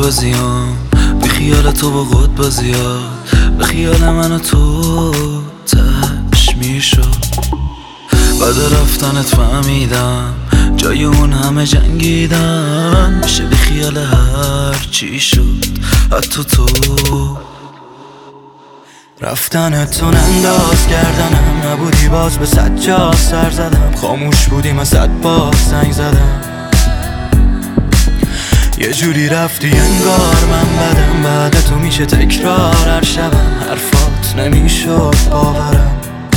بازیام، بی خیال تو با خود بازیات، به خیال من و تو تش میشد. بعد رفتنت فهمیدم جای اون همه جنگیدن میشه بی خیال هر چی شد، حتی تو. رفتنتون انداز کردنم، نبودی باز به 100 جا سر زدم، خاموش بودی من 100 بار زنگ زدم. یه جوری رفتی انگار من بدم، بعد تو میشه تکرار هر شبم، حرفات نمیشد باورم.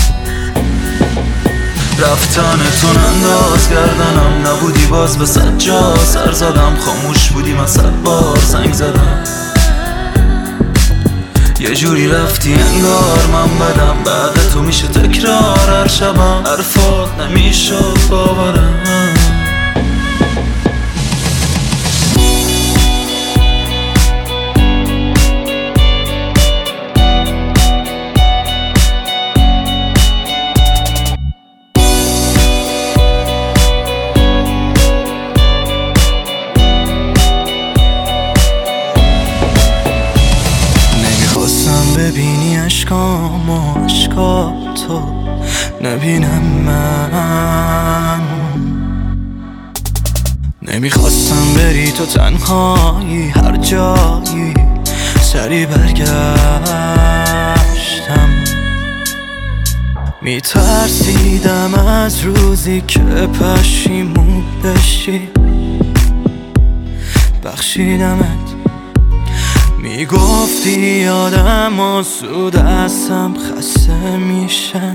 رفتنتون انداز کردنم، نبودی باز به 100 جا سر زدم، خاموش بودی من 100 بار زنگ زدم. یه جوری رفتی انگار من بدم، بعد تو میشه تکرار هر شبم، حرفات نمیشد باورم. ببینی عشقام و عشقاتو نبینم من، نمیخواستم بری تو تنهایی هر جایی، سری برگشتم. میترسیدم از روزی که پشیمون بشی، بخشیدمت. میگفتی آدم آسوده هستم، خسته میشم،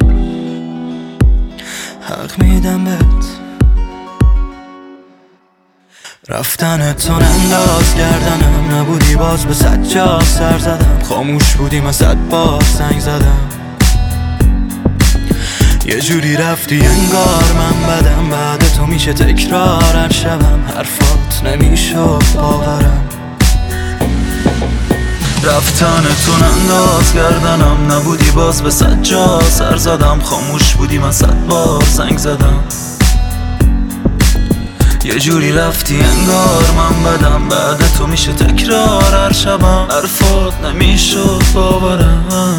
حق میدم بهت. رفتنتون انداز کردنم، نبودی باز به 100 جا سر زدم، خاموش بودی من 100 بار زنگ زدم. یه جوری رفتی انگار من بدم، بعد تو میشه تکرار هر شبم، حرفات نمیشد باورم. رفتنتون انداز کردنم، نبودی باز به 100 جا سر زدم، خاموش بودی من 100 بار زنگ زدم. یه جوری رفتی انگار من بدم، بعد تو میشه تکرار هر شبم، حرفات نمیشد باورم.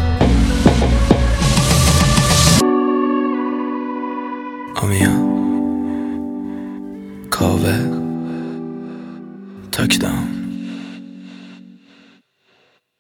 آمیا کاوه تاکدام.